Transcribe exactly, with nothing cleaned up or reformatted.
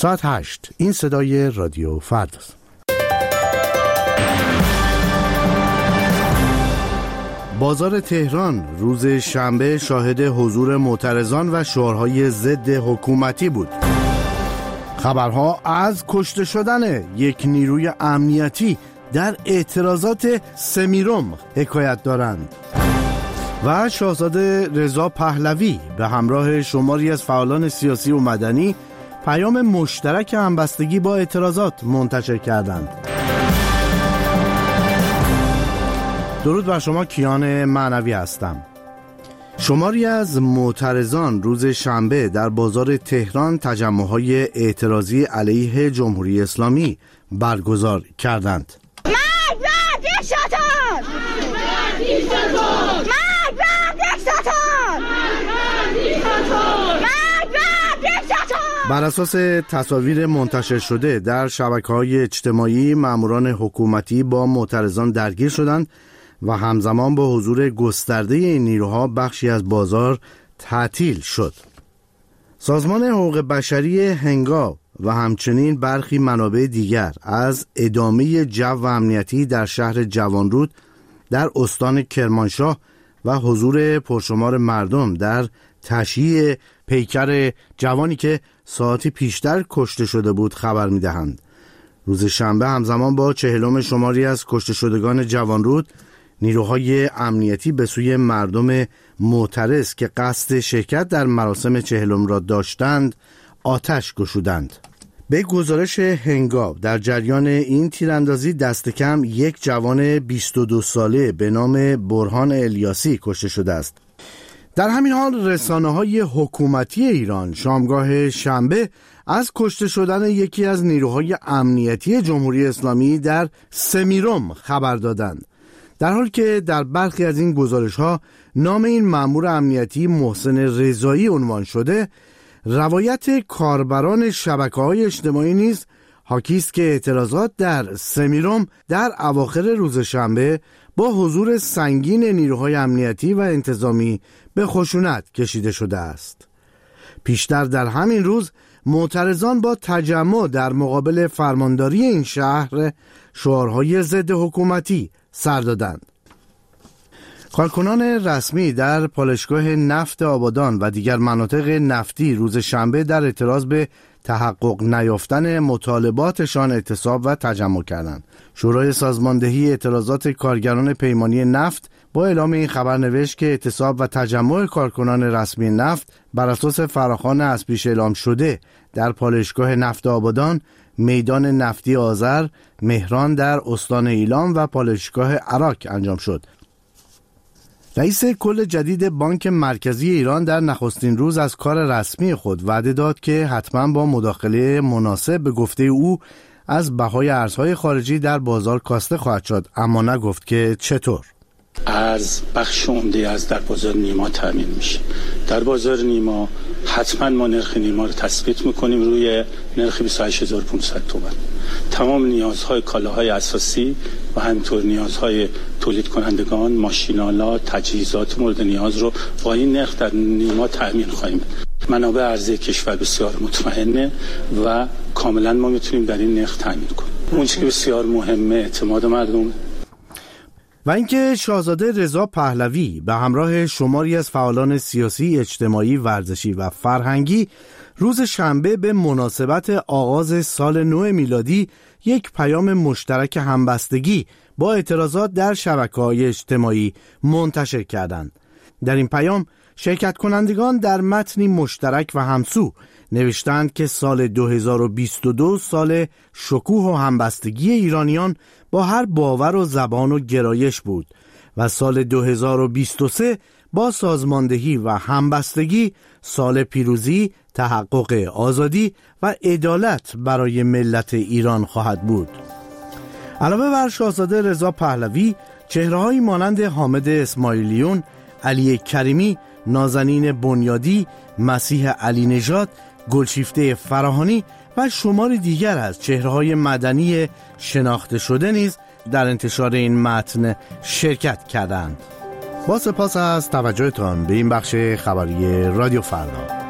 ساعت هشت. این صدای رادیو فرداست. بازار تهران روز شنبه شاهد حضور معترضان و شعارهای ضد حکومتی بود. خبرها از کشته شدن یک نیروی امنیتی در اعتراضات سمیرم حکایت دارند و شاهزاده رضا پهلوی به همراه شماری از فعالان سیاسی و مدنی پیام مشترک همبستگی با اعتراضات منتشر کردند. درود بر شما، کیان معنوی هستم. شماری از معترضان روز شنبه در بازار تهران تجمع‌های اعتراضی علیه جمهوری اسلامی برگزار کردند. مرگ بر دیکتاتور! مرگ بر دیکتاتور! مرگ بر دیکتاتور! مرگ بر دیکتاتور! بر اساس تصاویر منتشر شده در شبکه‌های اجتماعی، ماموران حکومتی با معترضان درگیر شدند و همزمان با حضور گسترده این نیروها بخشی از بازار تعطیل شد. سازمان حقوق بشری هنگاو و همچنین برخی منابع دیگر از ادامه جو امنیتی در شهر جوانرود در استان کرمانشاه و حضور پرشمار مردم در تشییع پیکر جوانی که ساعتی پیشتر کشته شده بود خبر می‌دهند. روز شنبه همزمان با چهلم شماری از کشته شدگان جوانرود، نیروهای امنیتی به سوی مردم معترض که قصد شرکت در مراسم چهلم را داشتند آتش گشودند. به گزارش هنگاو در جریان این تیراندازی دست کم یک جوان بیست و دو ساله به نام برهان الیاسی کشته شده است. در همین حال رسانه‌های حکومتی ایران شامگاه شنبه از کشته شدن یکی از نیروهای امنیتی جمهوری اسلامی در سمیرم خبر دادند، در حالی که در برخی از این گزارش‌ها نام این مأمور امنیتی محسن رضایی عنوان شده. روایت کاربران شبکه‌های اجتماعی نیز حاکی است که اعتراضات در سمیرم در اواخر روز شنبه با حضور سنگین نیروهای امنیتی و انتظامی به خشونت کشیده شده است. پیشتر در همین روز معترضان با تجمع در مقابل فرمانداری این شهر شعارهای ضد حکومتی سر دادند. کارکنان رسمی در پالایشگاه نفت آبادان و دیگر مناطق نفتی روز شنبه در اعتراض به تحقق نیافتن مطالباتشان اعتصاب و تجمع کردند. شورای سازماندهی اعتراضات کارگران پیمانی نفت با اعلام این خبر نوشت که اعتصاب و تجمع کارکنان رسمی نفت بر اساس فراخوان از پیش اعلام شده در پالایشگاه نفت آبادان، میدان نفتی آذر، مهران در استان ایلام و پالایشگاه عراق انجام شد. رئیس کل جدید بانک مرکزی ایران در نخستین روز از کار رسمی خود وعده داد که حتما با مداخله مناسب به گفته او از بهای ارزهای خارجی در بازار کاسته خواهد شد، اما نگفت که چطور. ارز بخش عمده از در بازار نیما تامین میشه. در بازار نیما حتما ما نرخ نیما رو تثبیت میکنیم روی نرخ بیست و هشت هزار و پانصد تومان. تمام نیازهای کالاهای اساسی و همینطور نیازهای تولید کنندگان، ماشینالات، تجهیزات مورد نیاز رو با این نرخ در نیما تامین خواهیم. منابع ارزی کشور بسیار مطمئنه و کاملا ما میتونیم در این نرخ تامین کنیم. اون چیزی که بسیار مهمه اعتماد مردم و اینکه شاهزاده رضا پهلوی به همراه شماری از فعالان سیاسی، اجتماعی، ورزشی و فرهنگی روز شنبه به مناسبت آغاز سال نو میلادی یک پیام مشترک همبستگی با اعتراضات در شبکه‌های اجتماعی منتشر کردند. در این پیام شرکت کنندگان در متنی مشترک و همسو نوشتند که سال دو هزار و بیست و دو سال شکوه و همبستگی ایرانیان با هر باور و زبان و گرایش بود و سال دو هزار و بیست و سه با سازماندهی و همبستگی سال پیروزی، تحقق آزادی و عدالت برای ملت ایران خواهد بود. علاوه بر شاهزاده رضا پهلوی، چهره‌هایی مانند حامد اسماعیلیون، علی کریمی، نازنین بنیادی، مسیح علی نژاد، گلشیفته فراهانی و شمار دیگر از چهره‌های مدنی شناخته شده نیز در انتشار این متن شرکت کردند. با سپاس از توجهتان به این بخش خبری رادیو فردا.